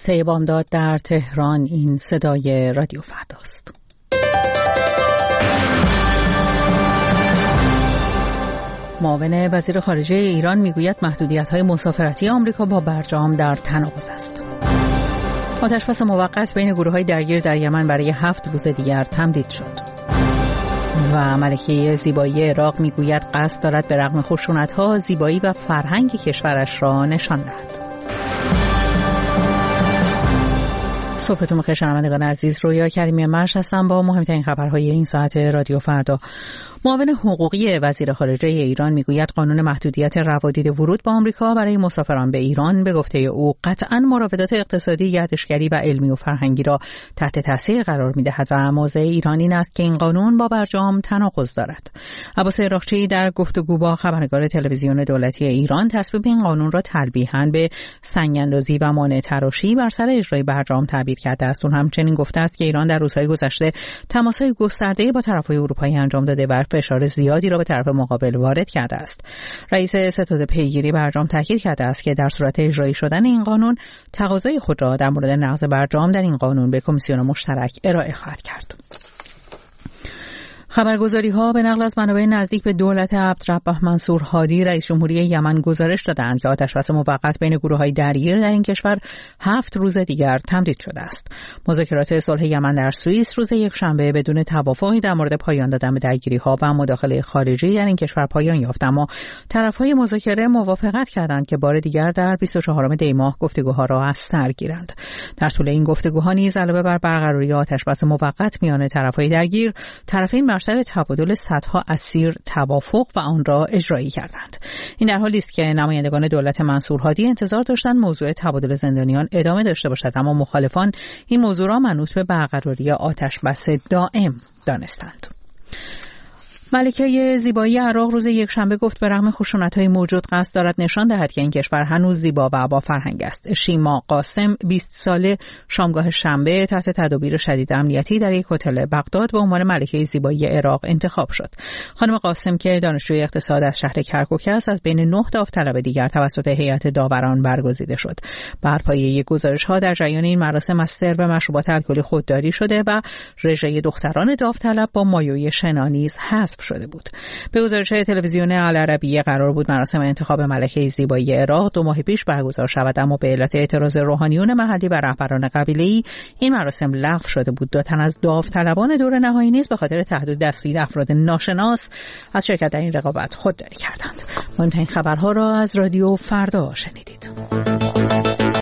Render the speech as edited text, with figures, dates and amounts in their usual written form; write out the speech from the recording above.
سه بامداد در تهران. این صدای رادیو فرداست. معاون وزیر خارجه ایران میگوید محدودیت‌های مسافرتی آمریکا با برجام در تناقض است. آتش‌بس موقت بین گروه‌های درگیر در یمن برای 7 روز دیگر تمدید شد. و ملکه زیبایی عراق میگوید قصد دارد به رغم خشونت‌ها زیبایی و فرهنگ کشورش را نشان دهد. صبحتون بخیر شنوندگان عزیز، رویا کریمی مرش هستم با مهمترین خبرهای این ساعت رادیو فردا. معاون حقوقی وزیر خارجه ایران میگوید قانون محدودیت روادید ورود به آمریکا برای مسافران به ایران به گفته او قطعاً مراودات اقتصادی، گردشگری و علمی و فرهنگی را تحت تاثیر قرار میدهد و موضع ایران این است که این قانون با برجام تناقض دارد. عباس عراقچی در گفتگو با خبرنگار تلویزیون دولتی ایران تصویب این قانون را تلبیحاً به سنگ‌اندازی و مانع تراشی بر سر اجرای برجام تعبیر کرده است. اون همچنین گفته است که ایران در روزهای گذشته تماس‌های گسترده‌ای با طرف‌های اروپایی انجام داده و فشار زیادی را به طرف مقابل وارد کرده است. رئیس ستاد پیگیری برجام تاکید کرده است که در صورت اجرایی شدن این قانون تقاضای خود را در مورد نقض برجام در این قانون به کمیسیون مشترک ارائه خواهد کرد. خبرگزاری‌ها به نقل از منابع نزدیک به دولت عبدالرب منصور هادی رئیس جمهوری یمن گزارش دادند که آتش‌بس موقت بین گروه‌های درگیر در این کشور 7 روز دیگر تمدید شده است. مذاکرات صلح یمن در سوئیس روز یکشنبه بدون توافقی در مورد پایان دادن به درگیری‌ها و مداخله خارجی در این کشور پایان یافت، اما طرف‌های مذاکره موافقت کردند که بار دیگر در 24 دی ماه گفتگوها را از سر گیرند. در طول این گفتگوها نیز علاوه بر برقراری آتش‌بس موقت میان طرف‌های درگیر، طرفین سر تبادل صدها اسیر توافق و آن را اجرایی کردند. این در حالی است که نمایندگان دولت منصور هادی انتظار داشتند موضوع تبادل زندانیان ادامه داشته باشد، اما مخالفان این موضوع را منوط به برقراری آتش‌بس دائم دانستند. ملکه زیبایی عراق روز یکشنبه گفت به رغم خشونت‌های موجود قصد دارد نشان دهد که این کشور هنوز زیبا و با فرهنگ است. شیما قاسم 20 ساله شامگاه شنبه تحت تدابیر شدید امنیتی در یک هتل بغداد به عنوان ملکه زیبایی عراق انتخاب شد. خانم قاسم که دانشجوی اقتصاد از شهر کرکوک است، از بین 9 داوطلب دیگر توسط هیئت داوران برگزیده شد. بر پایه گزارش‌ها در جریان این مراسم از سرو مشروبات الکلی خودداری شده و رژه دختران داوطلب با مایوی شنا نیز حذف شده بود. به گزارش تلویزیون العربیه قرار بود مراسم انتخاب ملکه زیبایی عراق 2 ماه پیش برگزار شود، اما به علت اعتراض روحانیون محلی و رهبران قبیله‌ای این مراسم لغو شده بود. 2 تن از داوطلبان دور نهایی نیز به خاطر تهدید دستگیری افراد ناشناس از شرکت در این رقابت خودداری کردند. مهمترین خبرها را از رادیو فردا شنیدید.